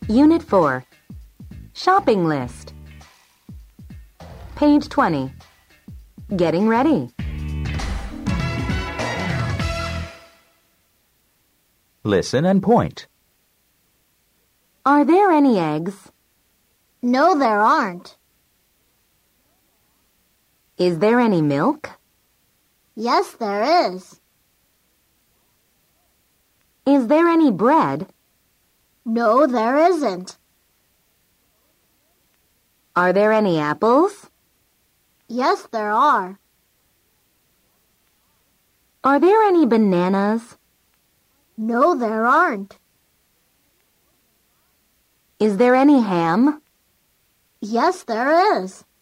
Unit 4. Shopping list. Page 20. Getting ready. Listen and point. Are there any eggs? No, there aren't. Is there any milk? Yes, there is. Is there any bread? No, there isn't. Are there any apples? Yes, there are. Are there any bananas? No, there aren't. Is there any ham? Yes, there is.